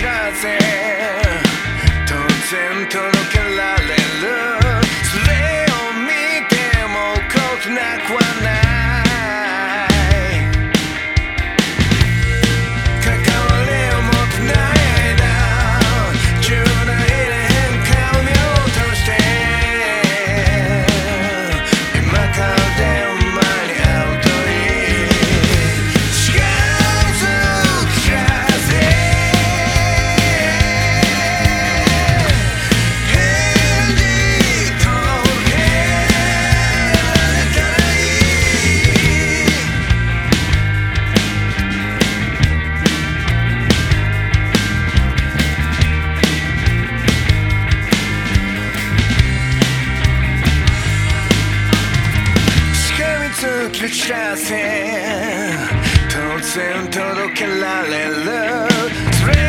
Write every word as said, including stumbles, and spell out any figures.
らせ当然届けられるそれを見ても怖くなくはない関わりを持ってないな重大な変化を見落として今からでお前に会うといい近づくらせ返事届けられたらいいしがみつきる知らせ当然届けられるそれ